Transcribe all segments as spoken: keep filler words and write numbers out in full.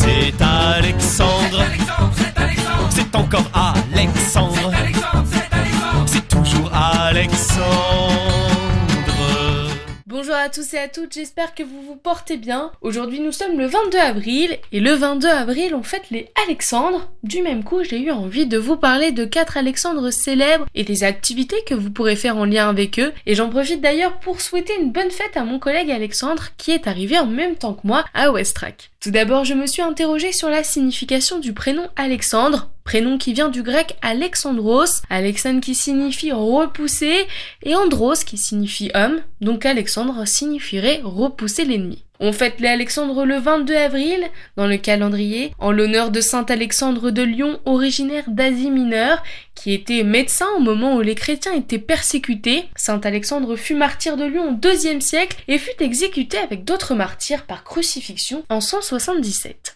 C'est Alexandre, C'est Alexandre, c'est encore Alexandre, c'est Alexandre, c'est Alexandre. c'est toujours Alexandre. Bonjour à tous et à toutes, j'espère que vous vous portez bien. Aujourd'hui nous sommes le vingt-deux avril, et le vingt-deux avril on fête les Alexandres. Du même coup j'ai eu envie de vous parler de quatre Alexandres célèbres et des activités que vous pourrez faire en lien avec eux. Et j'en profite d'ailleurs pour souhaiter une bonne fête à mon collègue Alexandre qui est arrivé en même temps que moi à Westrack. Tout d'abord je me suis interrogée sur la signification du prénom Alexandre. Prénom qui vient du grec Alexandros, Alexandre qui signifie repousser, et Andros qui signifie homme, donc Alexandre signifierait repousser l'ennemi. On fête les Alexandres le vingt-deux avril, dans le calendrier, en l'honneur de saint Alexandre de Lyon, originaire d'Asie mineure, qui était médecin au moment où les chrétiens étaient persécutés. Saint Alexandre fut martyr de Lyon au deuxième siècle et fut exécuté avec d'autres martyrs par crucifixion en cent soixante-dix-sept.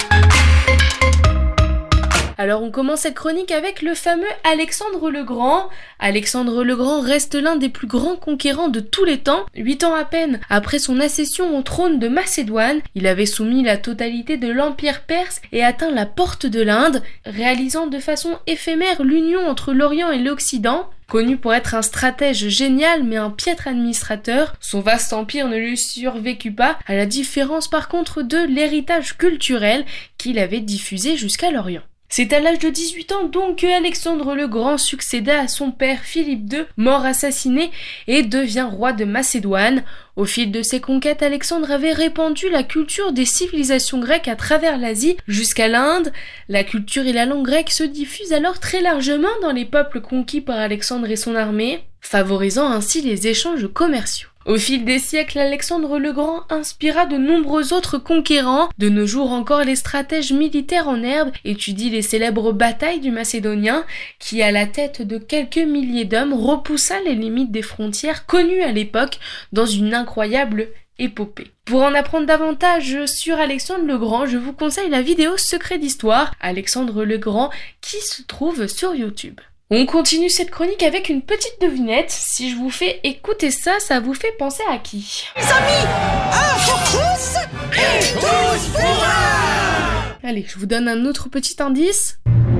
Alors on commence cette chronique avec le fameux Alexandre le Grand. Alexandre le Grand reste l'un des plus grands conquérants de tous les temps. Huit ans à peine après son accession au trône de Macédoine, il avait soumis la totalité de l'Empire perse et atteint la porte de l'Inde, réalisant de façon éphémère l'union entre l'Orient et l'Occident. Connu pour être un stratège génial mais un piètre administrateur, son vaste empire ne lui survécut pas, à la différence par contre de l'héritage culturel qu'il avait diffusé jusqu'à l'Orient. C'est à l'âge de dix-huit ans donc que Alexandre le Grand succéda à son père Philippe deux, mort assassiné, et devient roi de Macédoine. Au fil de ses conquêtes, Alexandre avait répandu la culture des civilisations grecques à travers l'Asie jusqu'à l'Inde. La culture et la langue grecque se diffusent alors très largement dans les peuples conquis par Alexandre et son armée, favorisant ainsi les échanges commerciaux. Au fil des siècles, Alexandre le Grand inspira de nombreux autres conquérants. De nos jours encore, les stratèges militaires en herbe étudient les célèbres batailles du Macédonien, qui à la tête de quelques milliers d'hommes repoussa les limites des frontières connues à l'époque dans une incroyable épopée. Pour en apprendre davantage sur Alexandre le Grand, je vous conseille la vidéo Secret d'Histoire, Alexandre le Grand, qui se trouve sur YouTube. On continue cette chronique avec une petite devinette. Si je vous fais écouter ça, ça vous fait penser à qui? Les amis, un pour tous et tous pour un. Allez, je vous donne un autre petit indice.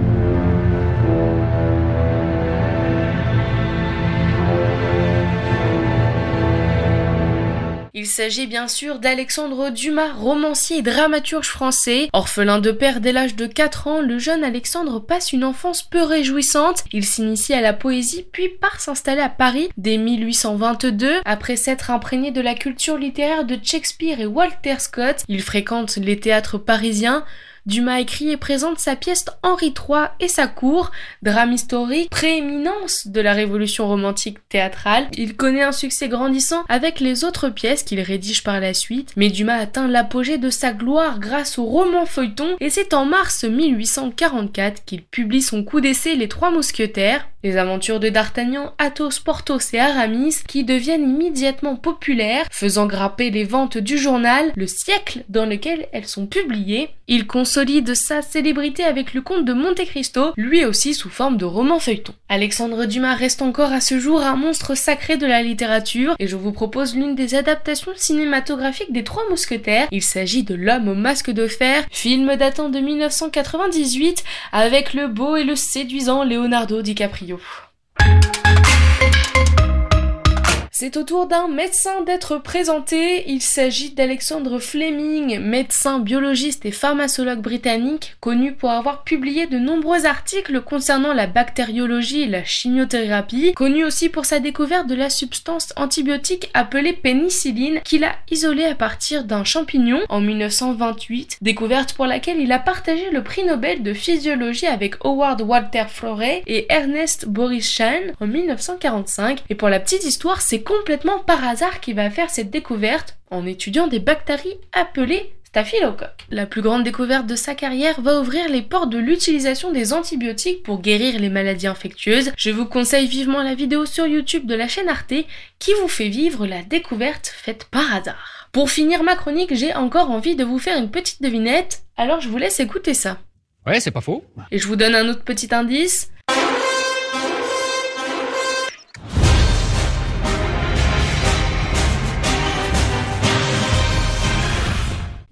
Il s'agit bien sûr d'Alexandre Dumas, romancier et dramaturge français. Orphelin de père dès l'âge de quatre ans, le jeune Alexandre passe une enfance peu réjouissante. Il s'initie à la poésie puis part s'installer à Paris dès mille huit cent vingt-deux. Après s'être imprégné de la culture littéraire de Shakespeare et Walter Scott, il fréquente les théâtres parisiens. Dumas écrit et présente sa pièce Henri trois et sa cour, drame historique, prééminence de la révolution romantique théâtrale. Il connaît un succès grandissant avec les autres pièces qu'il rédige par la suite, mais Dumas atteint l'apogée de sa gloire grâce au roman feuilleton, et c'est en mars mille huit cent quarante-quatre qu'il publie son coup d'essai Les Trois Mousquetaires, les aventures de D'Artagnan, Athos, Porthos et Aramis, qui deviennent immédiatement populaires, faisant grimper les ventes du journal, le siècle dans lequel elles sont publiées. Il consolide sa célébrité avec le comte de Monte-Cristo, lui aussi sous forme de roman feuilleton. Alexandre Dumas reste encore à ce jour un monstre sacré de la littérature, et je vous propose l'une des adaptations cinématographiques des Trois Mousquetaires. Il s'agit de L'Homme au masque de fer, film datant de mille neuf cent quatre-vingt-dix-huit, avec le beau et le séduisant Leonardo DiCaprio. C'est au tour d'un médecin d'être présenté. Il s'agit d'Alexander Fleming, médecin, biologiste et pharmacologue britannique, connu pour avoir publié de nombreux articles concernant la bactériologie et la chimiothérapie, connu aussi pour sa découverte de la substance antibiotique appelée pénicilline, qu'il a isolée à partir d'un champignon en mille neuf cent vingt-huit, découverte pour laquelle il a partagé le prix Nobel de physiologie avec Howard Walter Florey et Ernest Boris Chain en mille neuf cent quarante-cinq. Et pour la petite histoire, c'est complètement par hasard qu'il va faire cette découverte en étudiant des bactéries appelées staphylocoques. La plus grande découverte de sa carrière va ouvrir les portes de l'utilisation des antibiotiques pour guérir les maladies infectieuses. Je vous conseille vivement la vidéo sur YouTube de la chaîne Arte qui vous fait vivre la découverte faite par hasard. Pour finir ma chronique, j'ai encore envie de vous faire une petite devinette, alors je vous laisse écouter ça. Ouais, c'est pas faux. Et je vous donne un autre petit indice.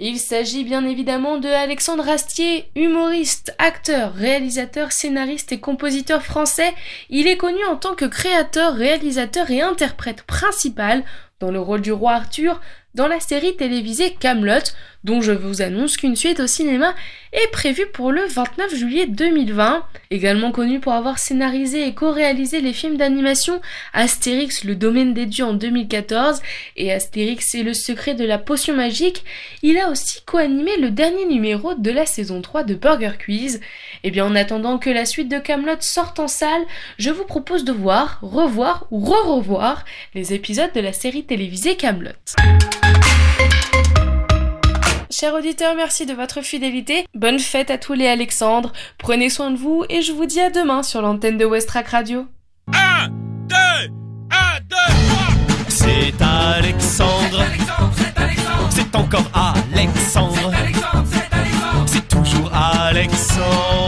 Il s'agit bien évidemment de Alexandre Astier, humoriste, acteur, réalisateur, scénariste et compositeur français. Il est connu en tant que créateur, réalisateur et interprète principal dans le rôle du roi Arthur dans la série télévisée Kaamelott, dont je vous annonce qu'une suite au cinéma est prévue pour le vingt-neuf juillet deux mille vingt. Également connu pour avoir scénarisé et co-réalisé les films d'animation Astérix, le domaine des dieux en deux mille quatorze et Astérix et le secret de la potion magique, il a aussi co-animé le dernier numéro de la saison trois de Burger Quiz. Et bien en attendant que la suite de Kaamelott sorte en salle, je vous propose de voir, revoir ou re-revoir les épisodes de la série télévisée Kaamelott. Chers auditeurs, merci de votre fidélité. Bonne fête à tous les Alexandres. Prenez soin de vous et je vous dis à demain sur l'antenne de Westrack Radio. un, deux, un, deux, trois. C'est Alexandre. Alexandre, c'est Alexandre. C'est encore Alexandre. Alexandre, c'est Alexandre. C'est toujours Alexandre.